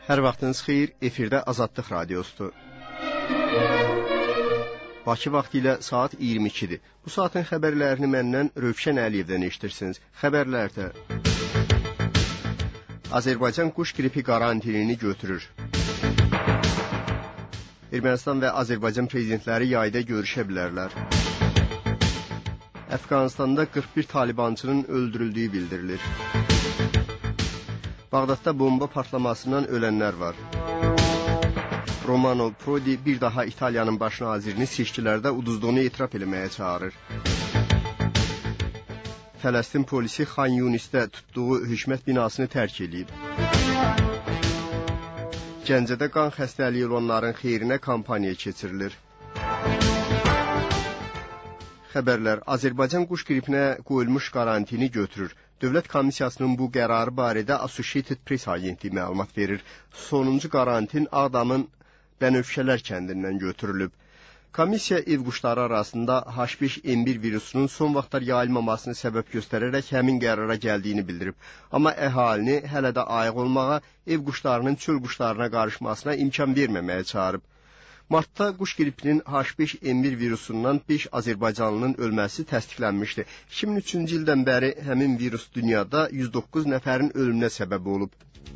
Hər vaxtınız xeyir, efirdə Azadlıq Radiosudur. Bakı vaxtı ilə saat 22-dir. Bu saatın xəbərlərini məndən Rövşən Əliyevdən eşitirsiniz. Xəbərlərdə Azərbaycan quş qripi qarantinini götürür. Ermənistan və Azərbaycan prezidentləri yayda görüşə bilərlər. Əfqanistanda 41 talibançının öldürüldüyü bildirilir. Bağdadda bomba partlamasından ölənlər var. Romano Prodi bir daha İtaliyanın baş nazirini seçkilərdə uduzduğunu etiraf eləməyə çağırır. Fələstin polisi Xan Yunisdə tutduğu hökumət binasını tərk edib. Gəncədə qan xəstəliyi olanların xeyrinə kampaniya keçirilir. Xəbərlər Azərbaycan quş qripinə qoyulmuş karantini götürür. Dövlət Komissiyasının bu qərarı barədə Associated Press agentliyi məlumat verir. Sonuncu karantin Ağdamın Bənövşələr kəndindən götürülüb. Komissiya ev quşları arasında H5N1 virusunun son vaxtlar yayılmamasını səbəb göstərərək həmin qərara gəldiyini bildirib. Amma əhalini hələ də ayıq olmağa, ev quşlarının çöl quşlarına qarışmasına imkan verməməyə çağırıb. Martda quş qripinin H5N1 virusundan 5 Azərbaycanlının ölməsi təsdiqlənmişdi. 2003-cü ildən bəri həmin virus dünyada 109 nəfərin ölümünə səbəb olub.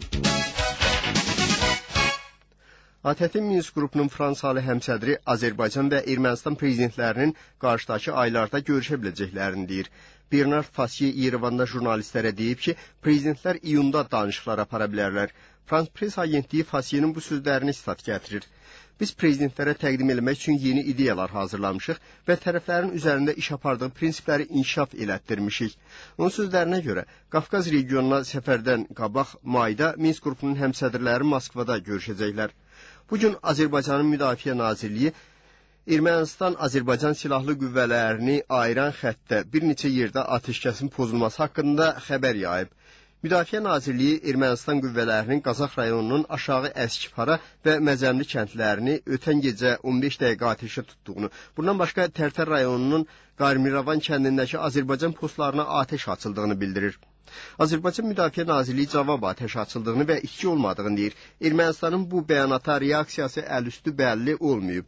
ATƏT-in Minsk qrupunun Fransalı həmsədri Azərbaycan və Ermənistan prezidentlərinin qarşıdakı aylarda görüşə biləcəklərini deyir. Bernard Fassier Yerevanda jurnalistlərə deyib ki, prezidentlər iyunda danışıqlar apara bilərlər. Frans Press agentliyi Fassierin bu sözlərini sitat gətirir. Biz prezidentlərə təqdim etmək üçün yeni ideyalar hazırlamışıq və tərəflərin üzərində iş apardığı prinsipləri inkişaf elətdirmişik. Onun sözlərinə görə, Qafqaz regionuna səfərdən qabaq mayda Minsk qrupunun həmsədrləri Moskvada görüşəcəklər. Bugün Azərbaycanın Müdafiə Nazirliyi Ermənistan-Azərbaycan silahlı qüvvələrini ayıran xəttdə bir neçə yerdə atəşkəsin pozulması haqqında xəbər yayıb. Müdafiə Nazirliyi Ermənistan qüvvələrinin Qazax rayonunun aşağı Əskipara və Məzəmli kəndlərini ötən gecə 15 dəqiqə atəşə tutduğunu, bundan başqa Tərtər rayonunun Qarmiravan kəndindəki Azərbaycan postlarına atəş açıldığını bildirir. Azərbaycan Müdafiə Nazirliyi cavab atəş açıldığını və itki olmadığını deyir. Ermənistanın bu bəyanata reaksiyası əlüstü bəlli olmayıb.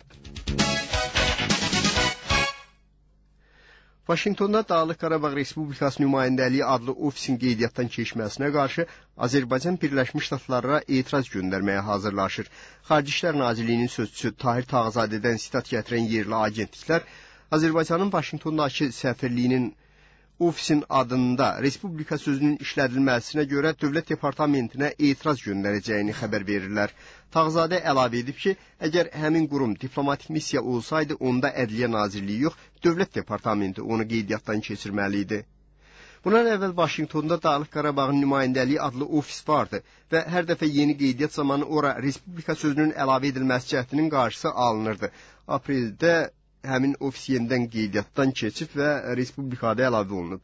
Vaşinqtonda Dağlıq Qarabağ Respublikası nümayəndəliyi adlı ofisin qeydiyyatdan keçməsinə qarşı Azərbaycan Birləşmiş Ştatlara etiraz göndərməyə hazırlaşır. Xarici İşlər Nazirliyinin sözçüsü Tahir Tağızadədən sitat gətirən yerli agentliklər Azərbaycanın Vaşinqtondakı səfirliyinin ofisin adında Respublika sözünün işlədilməsinə görə Dövlət Departamentinə etiraz göndərəcəyini xəbər verirlər. Tağızadə əlavə edib ki, əgər həmin qurum diplomatik missiya olsaydı, onda Ədliyyə Nazirliyi yox, Dövlət Departamenti onu qeydiyyatdan keçirməli idi. Bundan əvvəl Vaşinqtonda Dağlıq Qarabağın nümayəndəliyi adlı ofis vardı və hər dəfə yeni qeydiyyat zamanı ora Respublika sözünün əlavə edilməsi cəhdinin qarşısı alınırdı. Apreldə həmin ofis yenidən qeydiyyatdan keçib və Respublikada əlavə olunub.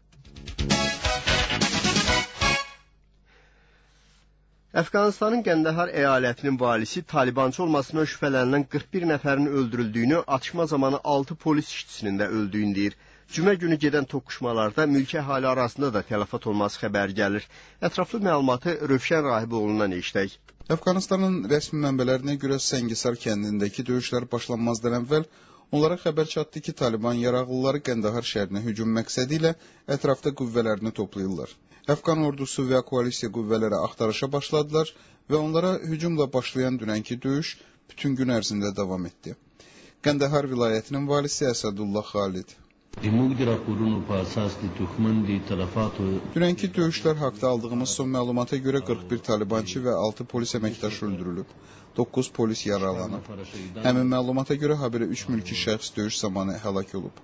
Əfqanistanın Qəndəhar əyalətinin valisi Talibançı olmasına şübhələnilən 41 nəfərin öldürüldüyünü, atışma zamanı 6 polis işçisinin də öldüyünü deyir. Cümə günü gedən toqquşmalarda mülki əhali arasında da tələfat olması xəbəri gəlir. Ətraflı məlumatı Rövşən Rahiboğlu'ndan eşitək. Əfqanistanın rəsmi mənbələrinə görə Səngisar kəndindəki döyüşlər başlanmazdan əvvəl onlara xəbər çatdı ki, Taliban yaraqlıları Qəndəhar şəhərinə hücum məqsədi ilə ətrafda qüvvələrini toplayırlar. Əfqan ordusu və koalisiya qüvvələri axtarışa başladılar və onlara hücumla başlayan dünənki döyüş bütün gün ərzində davam etdi. Qəndəhar vilayətinin valisi Əsədullah Xalid. Dünənki döyüşlər haqda aldığımız son məlumata görə 41 talibançı və 6 polis əməkdaşı öldürülüb. 9 polis yaralanıb. Həmin məlumata görə habelə 3 mülki şəxs döyüş zamanı həlak olub.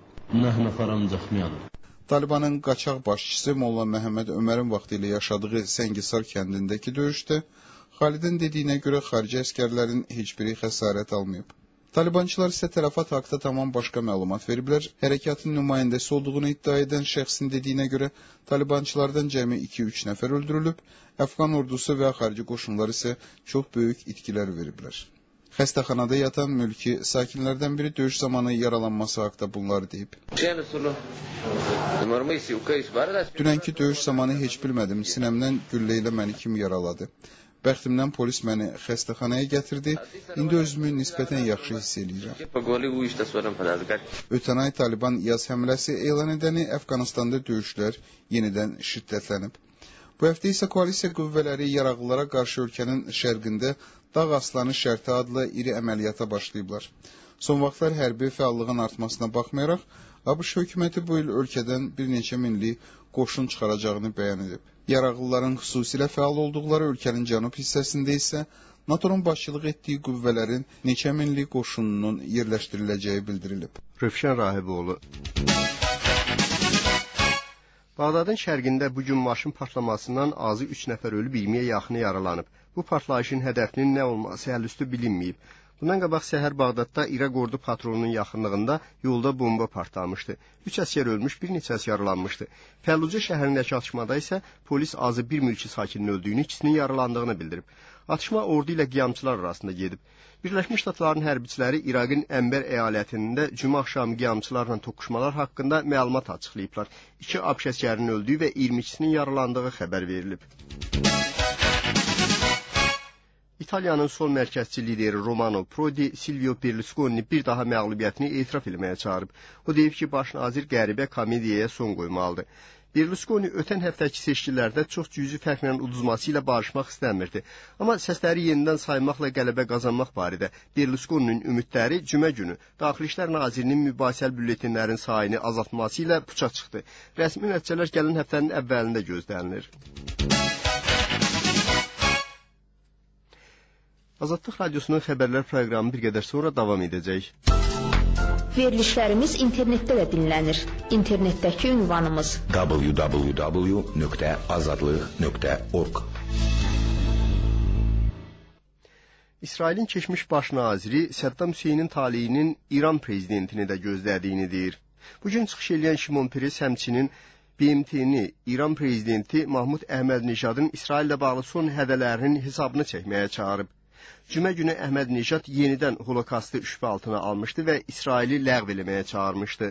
Talibanın qaçaq başçısı Molla Məhəmməd Ömərin vaxtı ilə yaşadığı Səngisar kəndindəki döyüşdə Xalidin dediyinə görə xarici əskərlərin heç biri xəsarət almayıb. Talibançılar isə tələfat haqda tamam başqa məlumat veriblər. Hərəkatın nümayəndəsi olduğunu iddia edən şəxsin dediyinə görə talibançılardan cəmi 2-3 nəfər öldürülüb, Əfqan ordusu və xarici qoşunlar isə çox böyük itkilər veriblər. Xəstəxanada yatan mülki sakinlərdən biri döyüş zamanı yaralanması haqda bunları deyib. Dünənki döyüş zamanı heç bilmədim, sinəmdən güllə ilə məni kim yaraladı. Bəxtimdən polis məni xəstəxanaya gətirdi. İndi özümü nisbətən yaxşı hiss edirəm. Ötən ay Taliban yaz həmləsi elan edəni Əfqanistanda döyüşlər yenidən şiddətlənib. Bu həftə isə koalisiya qüvvələri yaraqlılara qarşı ölkənin şərqində Dağ Aslanı şərti adlı iri əməliyyata başlayıblar. Son vaxtlar hərbi fəallığın artmasına baxmayaraq, ABŞ hökuməti bu il ölkədən bir neçə minlik qoşun çıxaracağını bəyan edib. Yaraqlıların xüsusilə fəal olduqları ölkənin cənub hissəsində isə NATO-nun başçılıq etdiyi qüvvələrin neçə minlik qoşununun yerləşdiriləcəyi bildirilib. Rövşən Rahiboğlu. Bağdadın şərqində bu gün maşın partlamasından azı 3 nəfər ölüb 20-yə yaxını yaralanıb. Bu partlayışın hədəfinin nə olması həlüstü bilinməyib. Bundan qabaq səhər Bağdadda İraq ordu patrolunun yaxınlığında yolda bomba partlamışdı. 3 əsgər ölmüş, bir neçəsi yaralanmışdı. Fəllucə şəhərindəki atışmada isə polis azı bir mülki sakinin öldüyünü, ikisinin yaralandığını bildirib. Atışma ordu ilə qiyamçılar arasında gedib. Birləşmiş Ştatların hərbiçiləri İraqın Ənbər əyalətində cümə axşamı qiyamçılarla toqquşmalar haqqında məlumat açıqlayıblar. 2 ABŞ əsgərinin öldüyü və 22-sinin yaralandığı xəbər verilib. İtaliyanın sol mərkəzçi lideri Romano Prodi Silvio Berlusconi bir daha məğlubiyyətini etiraf etməyə çağırıb. O deyib ki, baş nazir qəribə komediyaya son qoymalıdır. Berlusconi ötən həftəki seçkilərdə çox cüzi fərqlə uduzması ilə barışmaq istəmirdi. Amma səsləri yenidən saymaqla qələbə qazanmaq barədə Berlusconinin ümidləri cümə günü Daxili İşlər Nazirinin mübahisəli bülletenlərin sayını azaltması ilə puça çıxdı. Rəsmi nəticələr gələn həftənin əvvəlində gözlənilir. Azadlıq Radyosunun xəbərlər proqramı bir qədər sonra davam edəcək. Verilişlərimiz internetdə də dinlənir. İnternetdəki ünvanımız www.azadlıq.org. İsrailin keçmiş baş naziri Səddam Hüseynin taleyinin İran prezidentini də gözlədiyini deyir. Bugün çıxış edən Şimon Peres həmçinin BMT-ni İran prezidenti Mahmud Əhməd-Nijadın İsraillə bağlı son hədələrinin hesabını çəkməyə çağırıb. Cümə günü Əhməd-Nijad yenidən holokastı şübhə altına almışdı və İsraili ləğv eləməyə çağırmışdı.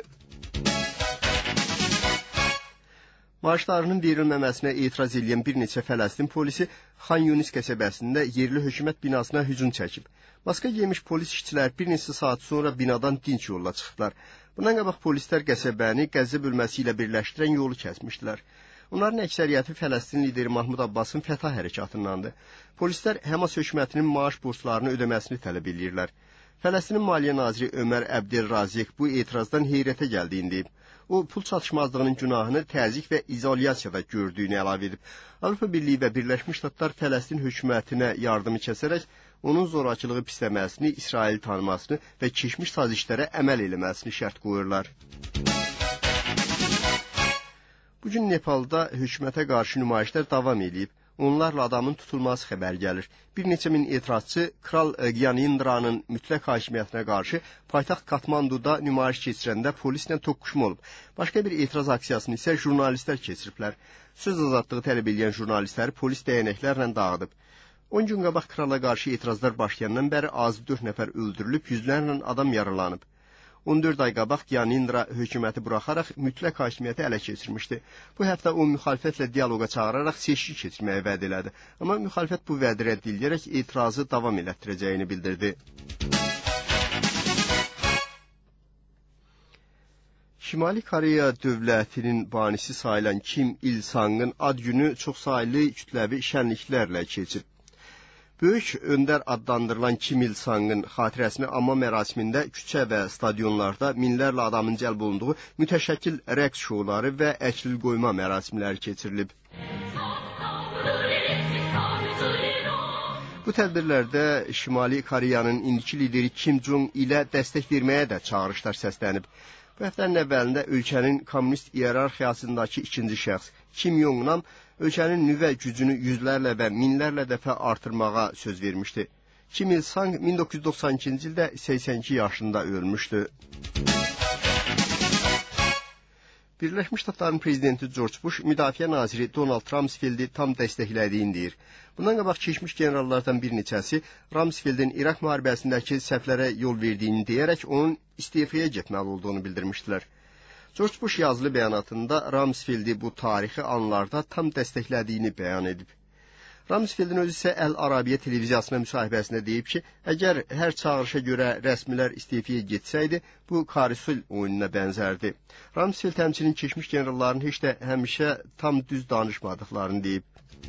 Maaşlarının verilməməsinə etiraz edən bir neçə Fələstin polisi Xan Yunis qəsəbəsində yerli hökumət binasına hücum çəkib. Maska geymiş polis işçilər bir neçə saat sonra binadan dinç yolla çıxdılar. Bundan qabaq polislər qəsəbəni Qəzza bölməsi ilə birləşdirən yolu kəsmişdilər. Onların əksəriyyəti Fələstin lideri Mahmud Abbasın Fətah hərəkatındandır. Polislər Həmas hökumətinin maaş borclarını ödəməsini tələb edirlər. Fələstinin Maliyyə naziri Ömər Əbdelrazik bu etirazdan heyrətə gəldiyini deyib. O, pul çatışmazlığının günahını təzyiq və izolyasiyada gördüyünü əlavə edib. Avropa Birliyi və Birləşmiş Ştatlar Fələstin hökumətinə yardımı kəsərək, onun zorakılığı pisləməsini, İsraili tanımasını və keçmiş sazişlərə əməl eləməsini şərt qoyurlar. Bugün Nepalda hökumətə qarşı nümayişlər davam edib. Onlarla adamın tutulması xəbər gəlir. Bir neçə min etirazçı Kral Gyanendranın mütləq hakimiyyətinə qarşı paytaxt Katmanduda nümayiş keçirəndə polislə toqquşma olub. Başqa bir etiraz aksiyasını isə jurnalistlər keçiriblər. Söz azadlığı tələb edən jurnalistləri polis dəyənəklərlə dağıdıb. 10 gün qabaq krala qarşı etirazlar başlayandan bəri azı 4 nəfər öldürülüb, yüzlərlə adam yaralanıb. 14 ay qabaq Gyanendra hökuməti buraxaraq mütləq hakimiyyəti ələ keçirmişdi. Bu həftə o müxalifətlə dialoqa çağıraraq seçki keçirməyə vəd elədi. Amma müxalifət bu vədi rədd edərək etirazı davam elətdirəcəyini bildirdi. Şimali Koreya dövlətinin banisi sayılan Kim Il-sangın ad günü çoxsaylı kütləvi şənliklərlə keçib. Böyük öndər adlandırılan Kim Il-sangın xatirəsini anma mərasimində küçə və stadionlarda minlərlə adamın cəlb olunduğu mütəşəkkil rəqs şouları və əklil qoyma mərasimləri keçirilib. Bu tədbirlərdə Şimali Koreyanın indiki lideri Kim Jong ilə dəstək verməyə də çağırışlar səslənib. Bu həftənin əvvəlində ölkənin kommunist iyerarxiyasındakı ikinci şəxs Kim Yong-nam ölkənin nüvə gücünü yüzlərlə və minlərlə dəfə artırmağa söz vermişdi. Kim Il-sang 1992-ci ildə 82 yaşında ölmüşdü. Birləşmiş Ştatların prezidenti George Bush müdafiə naziri Donald Rumsfeldi tam dəstəklədiyini deyir. Bundan qabaq keçmiş generallardan bir neçəsi Rumsfeldin İraq müharibəsindəki səhvlərə yol verdiyini deyərək onun istifaya getməli olduğunu bildirmişdilər. George Bush yazılı bəyanatında Rumsfeldi bu tarixi anlarda tam dəstəklədiyini bəyan edib. Rumsfeldin özü isə Əl-Arabiyyə televiziyasına müsahibəsində deyib ki, əgər hər çağırışa görə rəsmilər istifaya getsəydi, bu Karisul oyununa bənzərdi. Rumsfeld həmçinin keçmiş generalların heç də həmişə tam düz danışmadıqlarını deyib.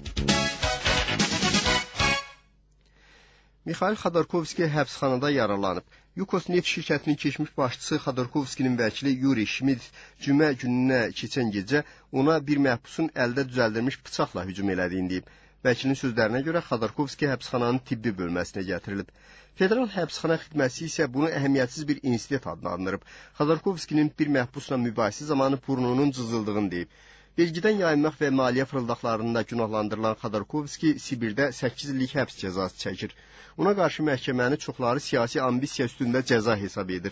Mikhail Xodorkovski həbsxanada yaralanıb. Yukos Neft şirkətinin keçmiş başçısı Xodorkovskinin vəkili Yuri Schmidt cümə gününə keçən gecə ona bir məhbusun əldə düzəldilmiş bıçaqla hücum elədiyini deyib. Vəkilin sözlərinə görə Xodorkovski həbsxananın tibbi bölməsinə gətirilib. Federal həbsxana xidməti isə bunu əhəmiyyətsiz bir insident adlandırıb. Xodorkovskinin bir məhbusla mübahisə zamanı burnunun cızıldığını deyib. Vergidən yayınmaq və maliyyə fırıldaqlarında günahlandırılan Xodorkovski Sibirdə 8 illik həbs cəzası çəkir. Ona qarşı məhkəməni çoxları siyasi ambisiya üstündə cəza hesab edir.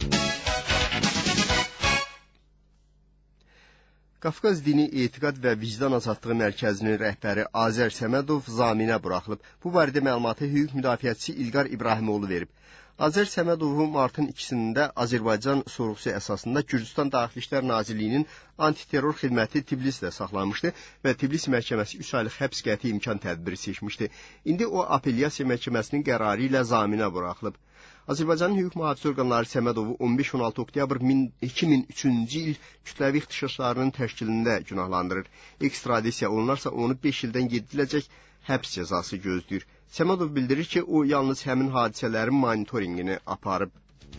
Qafqaz Dini Etiqad və Vicdan Azadlığı Mərkəzinin rəhbəri Azər Səmədov zaminə buraxılıb. Bu barədə məlumatı hüquq müdafiəçisi İlqar İbrahimoğlu verib. Azər Səmədovu martın 2-sində Azərbaycan sorğusu əsasında Gürcüstan Daxili İşlər Nazirliyinin antiterror xidməti Tbilisdə saxlanmışdı və Tbilis məhkəməsi 3 aylıq həbs qəti imkan tədbiri seçmişdi. İndi o apellyasiya məhkəməsinin qərarı ilə zaminə buraxılıb. Azərbaycanın hüquq mühafizə orqanları Səmədovu 15-16 oktyabr 2003-cü il kütləvi ixtişaşlarının təşkilində günahlandırır. Ekstradisiya olunarsa onu 5 ildən 7 iləcək həbs cəzası gözləyir. Səmədov bildirir ki, o yalnız həmin hadisələrin monitoringini aparıb.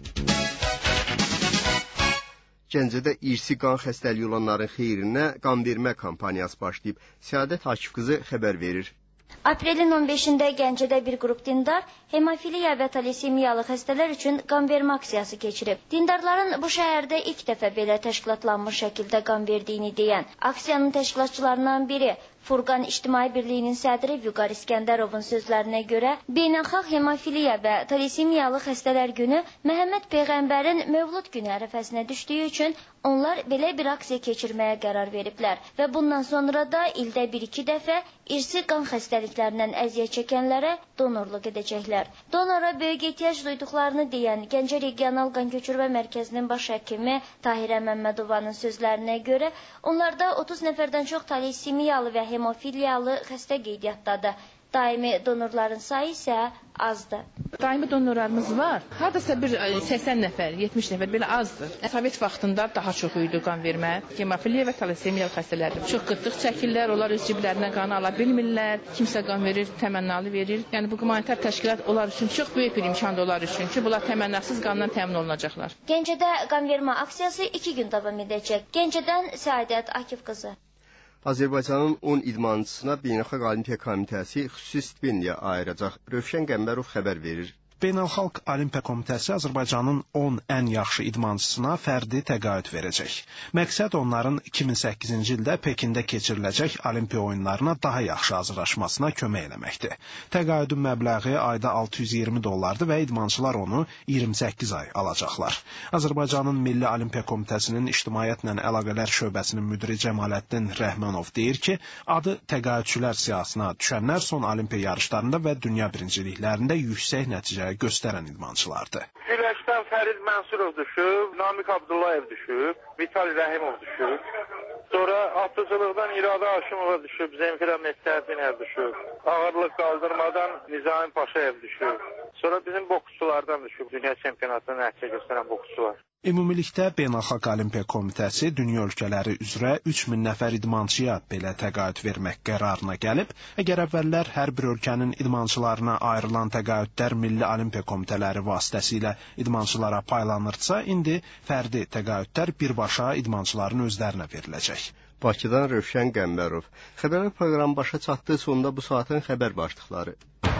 Gəncədə irsi qan xəstəliyi olanların xeyrinə qan vermə kampaniyası başlayıb. Səadət Akif qızı xəbər verir. Aprelin 15-də Gəncədə bir qrup dindar hemofiliya və talasemiyalı xəstələr üçün qan vermə aksiyası keçirib. Dindarların bu şəhərdə ilk dəfə belə təşkilatlanmış şəkildə qan verdiyini deyən aksiyanın təşkilatçılarından biri Furqan İctimai Birliyinin sədri Vüqar İskəndərovun sözlərinə görə beynəlxalq hemofiliya və talasemiyalı xəstələr günü Məhəmməd Peyğəmbərin Mövlud günü ərəfəsinə düşdüyü üçün onlar belə bir aksiya keçirməyə qərar veriblər və bundan sonra da ildə 1-2 dəfə irsi qan xəstəliklərindən əziyyət çəkənlərə donorluq edəcəklər. Donora böyük ehtiyac duyduqlarını deyən Gəncə Regional Qan Köçürmə Mərkəzinin baş həkimi Tahirə Məmmədovanın sözlərinə görə onlarda 30 nəfərdən çox talasemiyalı və hemofiliyalı xəstə qeydiyyatdadır. Daimi donorların sayı isə azdır. Daimi donorlarımız var. Hardasa bir 80 nəfər, 70 nəfər belə azdır. Sovet vaxtında daha çox idi qan vermə. Hemofiliya və talasemiyalı xəstələrdir. Çox qıtlıq çəkirlər, onlar öz ciblərindən qanı ala bilmirlər. Kimsə qan verir, təmənnalı verir. Yəni bu humanitar təşkilat onlar üçün çox böyük bir imkandır onlar üçün ki, bunlar təmənnasız qandan təmin olunacaqlar. Gəncədə qan vermə aksiyası 2 gün davam edəcək. Gəncədən Səadət Akif qızı. Azərbaycanın 10 idmançısına Beynəlxalq Olimpiya Komitəsi xüsusi stipendiya ayıracaq. Rövşən Qəmbərov xəbər verir. Beynəlxalq Olimpiya Komitəsi Azərbaycanın 10 ən yaxşı idmançısına fərdi təqaüd verəcək. Məqsəd onların 2008-ci ildə Pekində keçiriləcək Olimpiya oyunlarına daha yaxşı hazırlaşmasına kömək eləməkdir. Təqaüdün məbləği ayda $620 və idmançılar onu 28 ay alacaqlar. Azərbaycanın Milli Olimpiya Komitəsinin İctimaiyyətlə Əlaqələr şöbəsinin müdiri Cəmaləddin Rəhmanov deyir ki, adı təqaüdçülər siyahısına düşənlər son Olimpiya yarışlarında və dünya birinciliklərində yüksək nəticə göstərən idmançılardır. Güləşdən Fərid Mənsurov düşüb, Namik Abdullayev düşüb, Vitali Rəhimov düşüb. Sonra atıcılıqdan İradə Aşımova düşüb, Zemfira Məstərdinər düşüb. Ağırlıq qaldırmadan Nizami Paşayev düşüb. Sonra bizim boksçulardan düşüb, dünya çempionatında nəticə göstərən boksçular. Ümumilikdə Beynəlxalq Olimpiya Komitəsi dünya ölkələri üzrə 3000 nəfər idmançıya belə təqaüd vermək qərarına gəlib. Əgər əvvəllər hər bir ölkənin idmançılarına ayrılan təqaüdlər Milli Olimpiya Komitələri vasitəsilə idmançılara paylanırsa, indi fərdi təqaüdlər birbaşa idmançıların özlərinə veriləcək. Bakıdan Rövşən Qəmbərov. Xəbər proqramı başa çatdı, sonunda bu saatin xəbər başlıqları.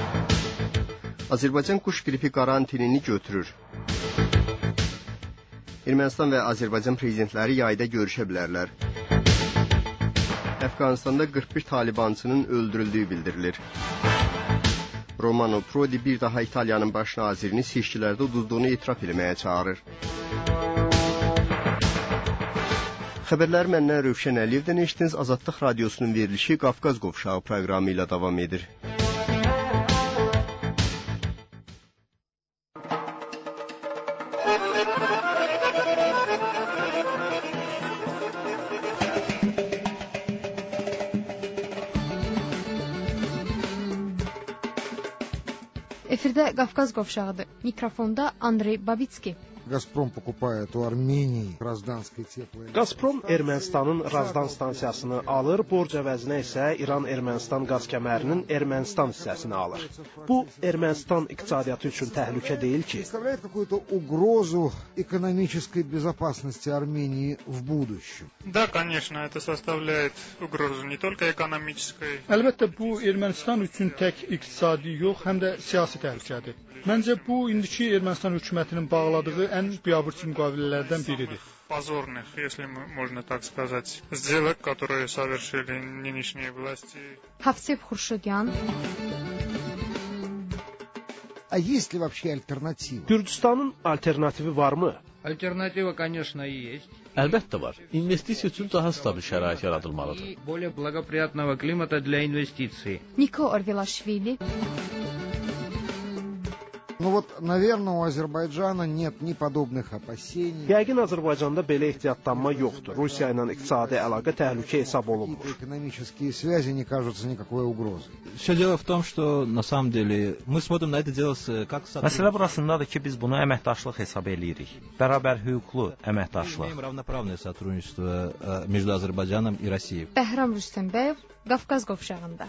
Azərbaycan quş qripi karantinini götürür. Ermənistan və Azərbaycan prezidentləri yayda görüşə bilərlər. Əfqanistanda 41 talibançının öldürüldüyü bildirilir. Romano Prodi bir daha İtaliyanın baş nazirini seçkilərdə uduzduğunu etiraf etməyə çağırır. Xəbərlər məndən Rövşən Əliyevdən eşitdiniz. Azadlıq Radiosunun verilişi Qafqaz Qovşağı proqramı ilə davam edir. Efirdə Qafqaz qovşağıdır. Mikrofonda Andrey Babitski. Gazprom покупает у Armenии Razdanskaya teplaya. Gazprom Ermənistanın Razdan stansiyasını alır, borc əvəzinə isə İran-Ermənistan qaz kəmərinin Ermənistan hissəsini alır. Bu Ermənistan iqtisadiyyatı üçün təhlükə deyil ki? Представляет какую-то угрозу экономической безопасности Армении в будущем. Да, конечно, это составляет угрозу не только экономической. Əlbəttə bu Ermənistan üçün tək iqtisadi yox, həm də siyasi təhlükədir. Məncə bu indiki Ermənistan hökumətinin bağladığı ən biabırçı müqavilələrdən biridir. Позорных, если можно так сказать, сделок, которые совершили нынешние власти. Hafseb Xurşudyan. А есть ли вообще альтернатива? Gürcüstanın alternativi varmı? Альтернатива, конечно, есть. Əlbəttə var. İnvestisiya üçün daha stabil şərait yaradılmalıdır. И более благоприятного климата для инвестиций. Niko Orvelashvili. Ну вот, наверное, у Азербайджана нет ни подобных опасений. Yəqin Azərbaycanda belə ehtiyatlanma yoxdur. Rusiya ilə iqtisadi əlaqə təhlükə hesab olunmur. Экономические связи не кажутся никакой угрозой. Все дело в том, что на самом деле мы смотрим на это дело как Məsələ burasındadır ki, biz bunu əməkdaşlıq hesab eləyirik. Bərabər hüquqlu əməkdaşlıq. Мы имеем равноправное сотрудничество между Азербайджаном и Россией. Bəhram Rüstəmbəyev, Qafqaz qovşağında.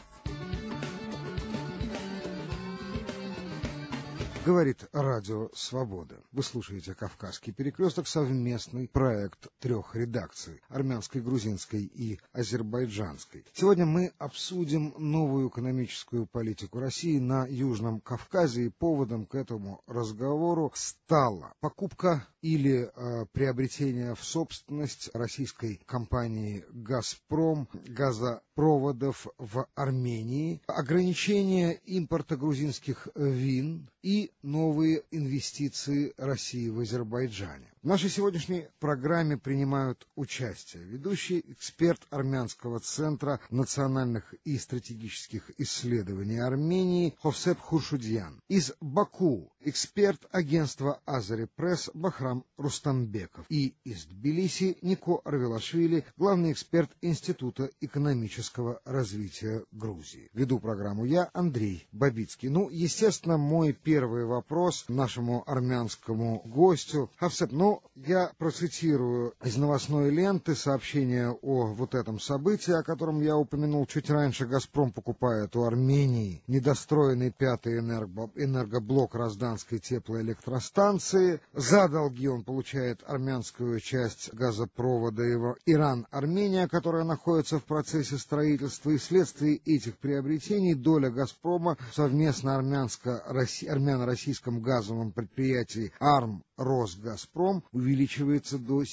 Говорит Радио Свобода. Вы слушаете «Кавказский перекресток», совместный проект 3 редакций – армянской, грузинской и азербайджанской. Сегодня мы обсудим новую экономическую политику России на Южном Кавказе, и поводом к этому разговору стала покупка или приобретение в собственность российской компании «Газпром» газопроводов в Армении, ограничение импорта грузинских вин и новые инвестиции России в Азербайджане. В нашей сегодняшней программе принимают участие ведущий эксперт Армянского центра национальных и стратегических исследований Армении Ховсеп Хуршудьян. Из Баку эксперт агентства Азари Пресс Бахрам Рустамбеков. И из Тбилиси Нико Орвелашвили, главный эксперт Института экономического развития Грузии. Веду программу я, Андрей Бабицкий. Ну, естественно, мой первый вопрос нашему армянскому гостю. Ховсеп, я процитирую из новостной ленты сообщение о вот этом событии, о котором я упомянул чуть раньше. «Газпром» покупает у Армении недостроенный 5-й энергоблок Разданской теплоэлектростанции. За долги он получает армянскую часть газопровода Иран-Армения, которая находится в процессе строительства. И вследствие этих приобретений доля «Газпрома» совместно армяно-российском газовом предприятии «Арм-Росгазпром» увеличивается до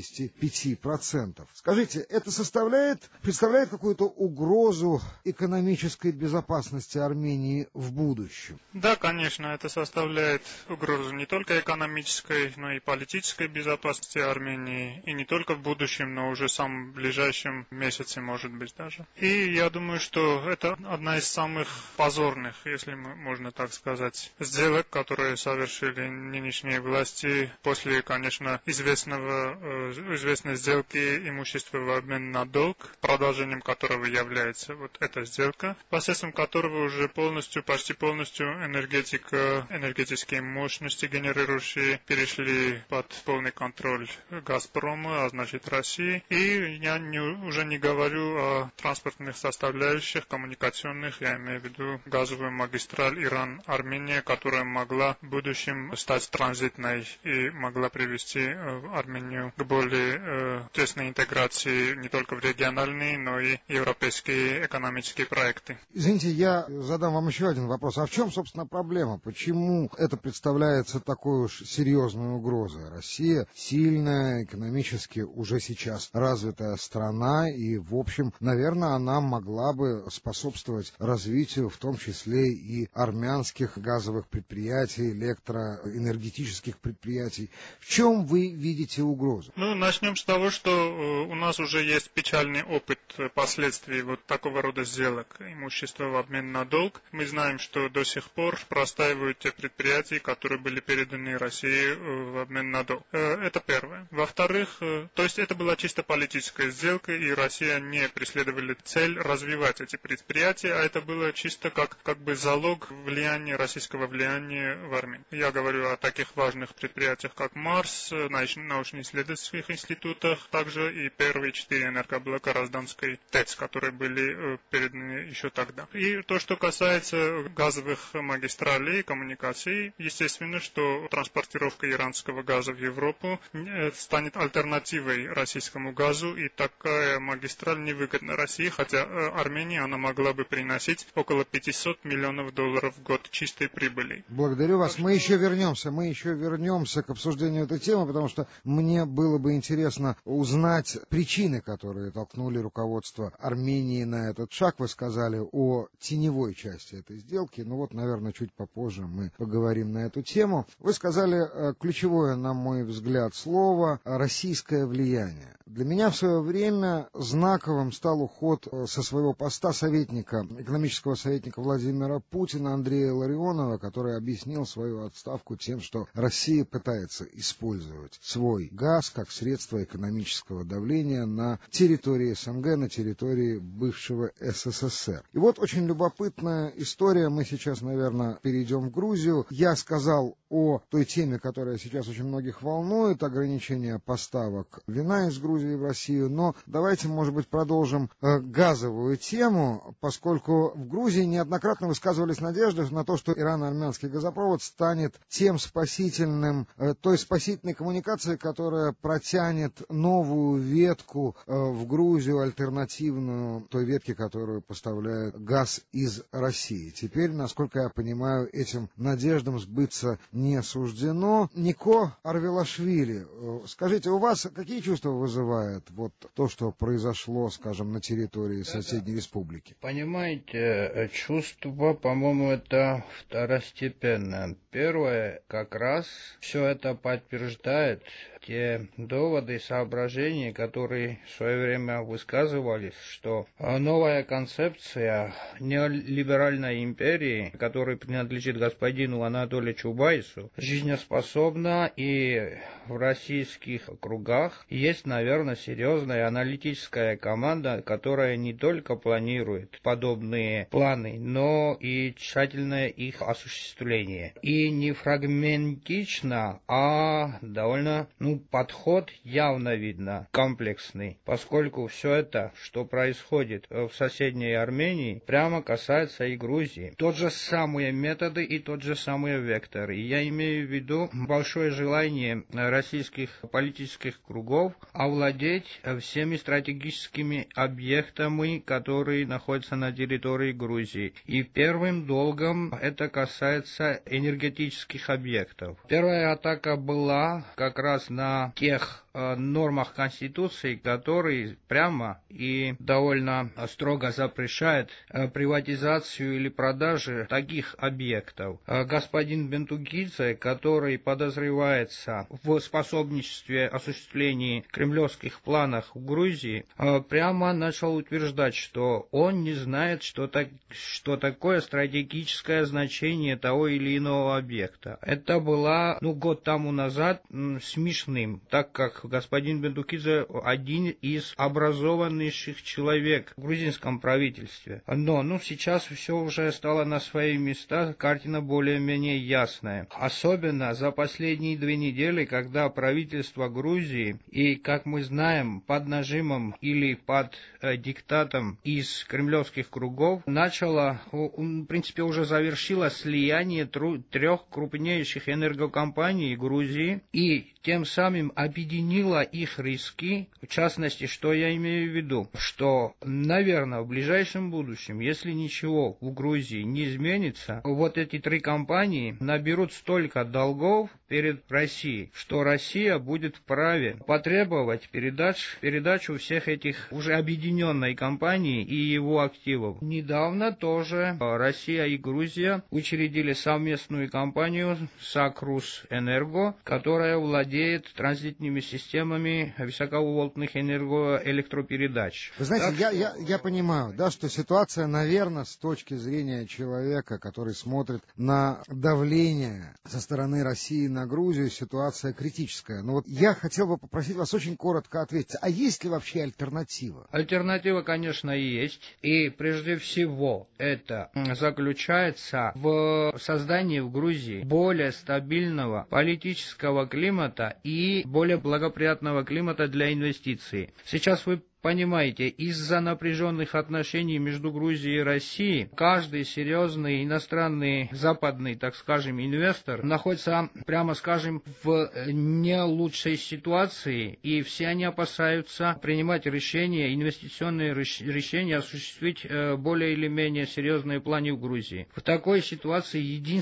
75%. Скажите, это представляет какую-то угрозу экономической безопасности Армении в будущем? Да, конечно, это составляет угрозу не только экономической, но и политической безопасности Армении. И не только в будущем, но уже в самом ближайшем месяце, может быть, даже. И я думаю, что это одна из самых позорных, если можно так сказать, сделок, которые совершили нынешние власти после, конечно, известной сделки имущества в обмен на долг, продолжением которого является вот эта сделка, посредством которого уже почти полностью энергетические мощности генерирующие перешли под полный контроль «Газпрома», а значит России. И я уже не говорю о транспортных составляющих, коммуникационных, я имею в виду газовую магистраль Иран-Армения, которая могла в будущем стать транзитной и могла привести Армению к более тесной интеграции не только в региональные, но и европейские экономические проекты. Извините, я задам вам еще один вопрос. А в чем, собственно, проблема? Почему это представляется такой уж серьезной угрозой? Россия сильная, экономически уже сейчас развитая страна, и, в общем, наверное, она могла бы способствовать развитию, в том числе и армянских газовых предприятий, электроэнергетических предприятий. В чем чем вы видите угрозу? Ну, начнем с того, что у нас уже есть печальный опыт последствий вот такого рода сделок, имущества в обмен на долг. Мы знаем, что до сих пор простаивают те предприятия, которые были переданы России в обмен на долг. Это первое. Во-вторых, то есть это была чисто политическая сделка, и Россия не преследовала цель развивать эти предприятия, а это было чисто как бы залог влияния, российского влияния в Армении. Я говорю о таких важных предприятиях, как Марс, научно-исследовательских институтах, также и первые 4 энергоблока Разданской ТЭЦ, которые были переданы еще тогда. И то, что касается газовых магистралей, коммуникаций, естественно, что транспортировка иранского газа в Европу станет альтернативой российскому газу, и такая магистраль невыгодна России, хотя Армении она могла бы приносить около $500 миллионов в год чистой прибыли. Благодарю вас. Мы еще вернемся к обсуждению этой темы, потому что мне было бы интересно узнать причины, которые толкнули руководство Армении на этот шаг. Вы сказали о теневой части этой сделки. Ну вот, наверное, чуть попозже мы поговорим на эту тему. Вы сказали ключевое, на мой взгляд, слово «российское влияние». Для меня в свое время знаковым стал уход со своего поста экономического советника Владимира Путина Андрея Ларионова, который объяснил свою отставку тем, что Россия пытается использовать свой газ как средство экономического давления на территории СНГ, на территории бывшего СССР. И вот очень любопытная история. Мы сейчас, наверное, перейдем в Грузию. Я сказал о той теме, которая сейчас очень многих волнует, ограничение поставок вина из Грузии в Россию, но давайте, может быть, продолжим газовую тему, поскольку в Грузии неоднократно высказывались надежды на то, что ирано-армянский газопровод станет тем той спасительной коммуникацией, которая протянет новую ветку в Грузию, альтернативную той ветке, которую поставляет газ из России. Теперь, насколько я понимаю, этим надеждам сбыться не суждено. Нико Арвелашвили, скажите, у вас какие чувства вызывает вот то, что произошло, скажем, на территории соседней республики? Понимаете, чувство, по-моему, это второстепенно. Первое, как раз все это подтверждает те доводы и соображения, которые в свое время высказывались, что новая концепция неолиберальной империи, которая принадлежит господину Анатолию Чубайсу, жизнеспособна, и в российских кругах есть, наверное, серьезная аналитическая команда, которая не только планирует подобные планы, но и тщательное их осуществление. И не фрагментично, а довольно, подход явно видно комплексный, поскольку все это, что происходит в соседней Армении, прямо касается и Грузии. Тот же самые методы и тот же самый вектор. И я имею в виду большое желание российских политических кругов овладеть всеми стратегическими объектами, которые находятся на территории Грузии. И первым долгом это касается энергетических объектов. Первая атака была как раз на тех нормах Конституции, которые прямо и довольно строго запрещают приватизацию или продажу таких объектов. Господин Бентугидзе, который подозревается в способничестве осуществлении кремлевских планов в Грузии, прямо начал утверждать, что он не знает, что такое стратегическое значение того или иного объекта. Это было год тому назад смешным, так как господин Бендукидзе один из образованнейших человек в грузинском правительстве. Но сейчас все уже стало на свои места, картина более-менее ясная. Особенно за последние 2 недели, когда правительство Грузии, и, как мы знаем, под нажимом или под диктатом из кремлевских кругов, начало, в принципе, уже завершило слияние 3 крупнейших энергокомпаний Грузии и тем самым объединение оценила их риски. В частности, что я имею в виду? Что, наверное, в ближайшем будущем, если ничего в Грузии не изменится, вот эти три компании наберут столько долгов перед Россией, что Россия будет вправе потребовать передачу всех этих уже объединенной компании и его активов. Недавно тоже Россия и Грузия учредили совместную компанию «Сакрус Энерго», которая владеет транзитными системами высоковольтных электропередач. Вы знаете, я понимаю, да, что ситуация, наверное, с точки зрения человека, который смотрит на давление со стороны России на Грузию, ситуация критическая. Но вот я хотел бы попросить вас очень коротко ответить, а есть ли вообще альтернатива? Альтернатива, конечно, есть. И прежде всего это заключается в создании в Грузии более стабильного политического климата и более благоприятного климата для инвестиций. Сейчас вы понимаете, из-за напряженных отношений между Грузией и Россией, каждый серьезный иностранный западный, так скажем, инвестор находится, прямо скажем, в не лучшей ситуации, и все они опасаются принимать решения, инвестиционные решения, осуществить более или менее серьезные планы в Грузии. В такой ситуации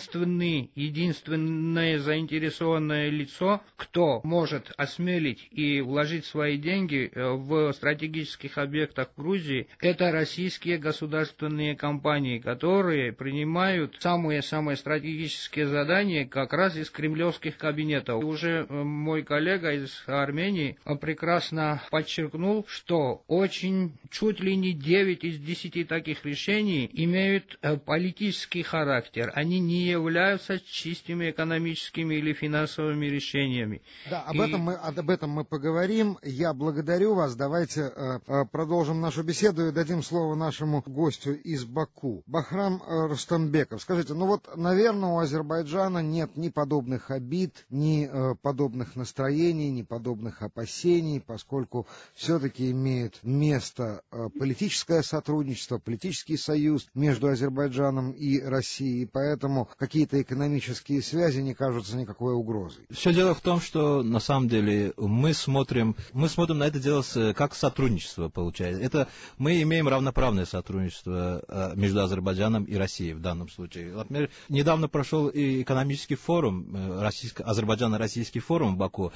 единственное заинтересованное лицо, кто может осмелить и вложить свои деньги в стратегические объектах Грузии, это российские государственные компании, которые принимают самые-самые стратегические задания как раз из кремлевских кабинетов. И уже мой коллега из Армении прекрасно подчеркнул, что чуть ли не 9 из 10 таких решений имеют политический характер. Они не являются чистыми экономическими или финансовыми решениями. Да, об этом мы поговорим. Я благодарю вас. Давайте продолжим нашу беседу и дадим слово нашему гостю из Баку. Бахрам Рустамбеков. Скажите, наверное, у Азербайджана нет ни подобных обид, ни подобных настроений, ни подобных опасений, поскольку все-таки имеет место политическое сотрудничество, политический союз между Азербайджаном и Россией, поэтому какие-то экономические связи не кажутся никакой угрозой. Все дело в том, что на самом деле мы смотрим на это дело как сотрудничество. Получается. Мы имеем равноправное сотрудничество между Азербайджаном и Россией в данном случае. Например, недавно прошел и экономический форум, Азербайджано-российский форум в Баку,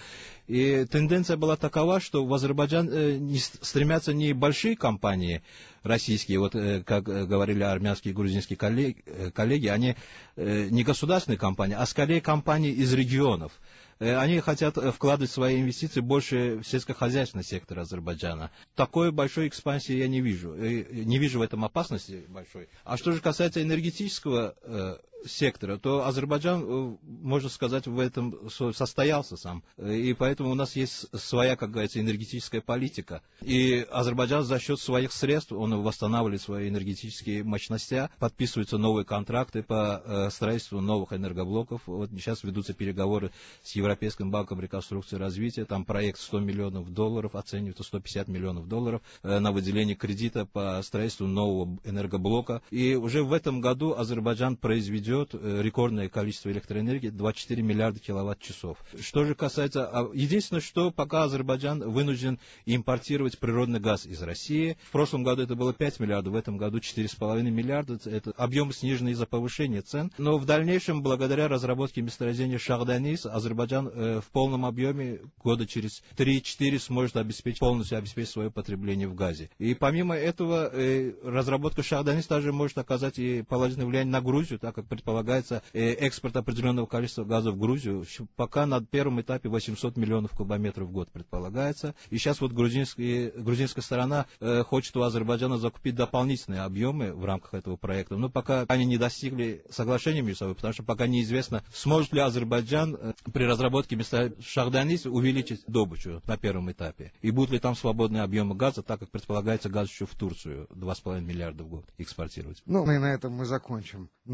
и тенденция была такова, что в Азербайджан стремятся не большие компании российские, как говорили армянские и грузинские коллеги, они не государственные компании, а скорее компании из регионов. Они хотят вкладывать свои инвестиции больше в сельскохозяйственный сектор Азербайджана. Такой большой экспансии я не вижу. Не вижу в этом опасности большой. А что же касается энергетического сектора, то Азербайджан, можно сказать, в этом состоялся сам. И поэтому у нас есть своя, как говорится, энергетическая политика. И Азербайджан за счет своих средств, он восстанавливает свои энергетические мощности, подписываются новые контракты по строительству новых энергоблоков. Сейчас ведутся переговоры с Европейским банком реконструкции и развития. Там проект $100 миллионов, оценивается $150 миллионов на выделение кредита по строительству нового энергоблока. И уже в этом году Азербайджан произведет рекордное количество электроэнергии, 24 миллиарда киловатт-часов. Что же касается... Единственное, что пока Азербайджан вынужден импортировать природный газ из России. В прошлом году это было 5 миллиардов, в этом году 4,5 миллиарда. Это объем снижен из-за повышения цен. Но в дальнейшем, благодаря разработке месторождения Шахданис, Азербайджан в полном объеме года через 3-4 сможет полностью обеспечить свое потребление в газе. И помимо этого, разработка Шахданис также может оказать и положительное влияние на Грузию, так как предполагается экспорт определенного количества газа в Грузию. Пока на первом этапе 800 миллионов кубометров в год предполагается. И сейчас грузинская сторона хочет у Азербайджана закупить дополнительные объемы в рамках этого проекта. Но пока они не достигли соглашения между собой, потому что пока неизвестно, сможет ли Азербайджан при разработке места Шахданис увеличить добычу на первом этапе. И будут ли там свободные объемы газа, так как предполагается газ еще в Турцию 2,5 миллиарда в год экспортировать. И на этом мы закончим нашу программу.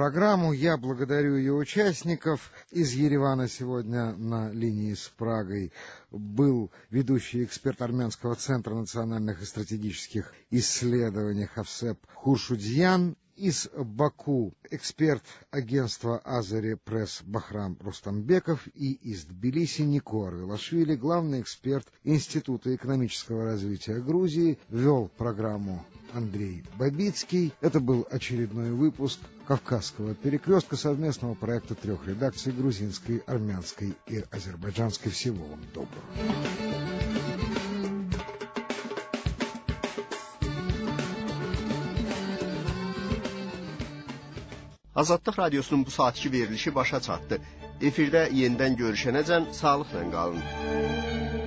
программу. Я благодарю ее участников. Из Еревана сегодня на линии с Прагой был ведущий эксперт Армянского центра национальных и стратегических исследований Хавсеп Хуршудзян. Из Баку эксперт агентства Азари Пресс Бахрам Рустамбеков и из Тбилиси Нико Арвелашвили, главный эксперт Института экономического развития Грузии, вел программу Андрей Бабицкий. Это был очередной выпуск Кавказского перекрестка, совместного проекта 3 редакций: грузинской, армянской и азербайджанской. Всего вам доброго. Azadlıq Radiosunun bu saatki verilişi başa çatdı. Efirdə yenidən görüşənəcən sağlıqla qalın.